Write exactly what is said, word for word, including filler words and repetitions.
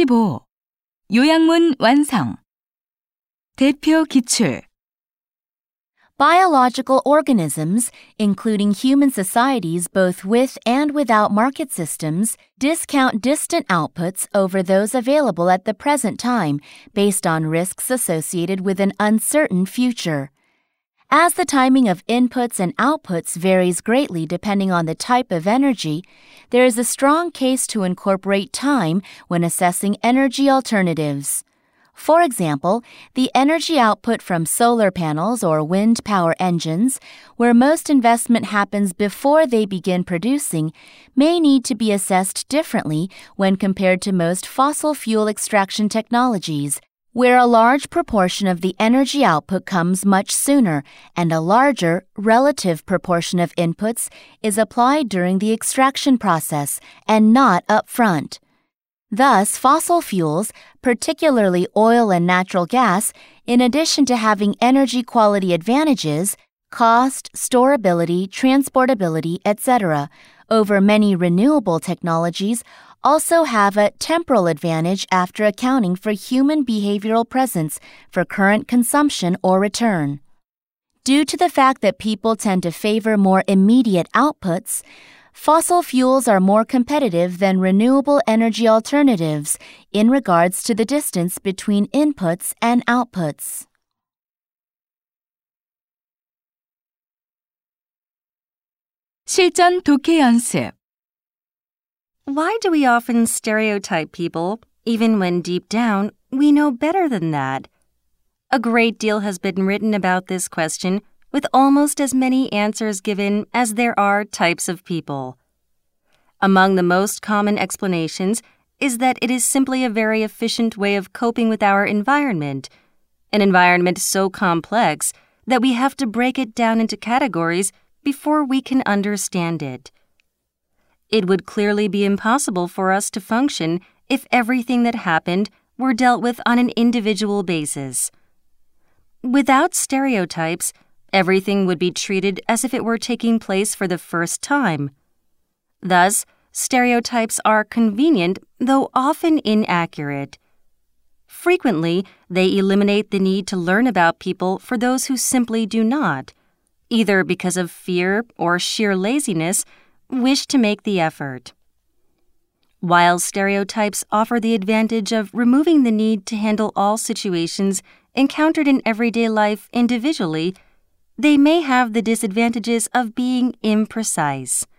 십오. 요약문 완성. 대표 기출. Biological organisms, including human societies both with and without market systems, discount distant outputs over those available at the present time based on risks associated with an uncertain future. As the timing of inputs and outputs varies greatly depending on the type of energy, there is a strong case to incorporate time when assessing energy alternatives. For example, the energy output from solar panels or wind power engines, where most investment happens before they begin producing, may need to be assessed differently when compared to most fossil fuel extraction technologies, where a large proportion of the energy output comes much sooner and a larger relative proportion of inputs is applied during the extraction process and not up front. Thus, fossil fuels, particularly oil and natural gas, in addition to having energy quality advantages, cost, storability, transportability, et cetera, over many renewable technologies, also have a temporal advantage after accounting for human behavioral presence for current consumption or return. Due to the fact that people tend to favor more immediate outputs, fossil fuels are more competitive than renewable energy alternatives in regards to the distance between inputs and outputs. 실전 독해 연습. Why do we often stereotype people, even when deep down we know better than that? A great deal has been written about this question, with almost as many answers given as there are types of people. Among the most common explanations is that it is simply a very efficient way of coping with our environment, an environment so complex that we have to break it down into categories before we can understand it. It would clearly be impossible for us to function if everything that happened were dealt with on an individual basis. Without stereotypes, everything would be treated as if it were taking place for the first time. Thus, stereotypes are convenient, though often inaccurate. Frequently, they eliminate the need to learn about people for those who simply do not, either because of fear or sheer laziness, wish to make the effort. While stereotypes offer the advantage of removing the need to handle all situations encountered in everyday life individually, they may have the disadvantages of being imprecise.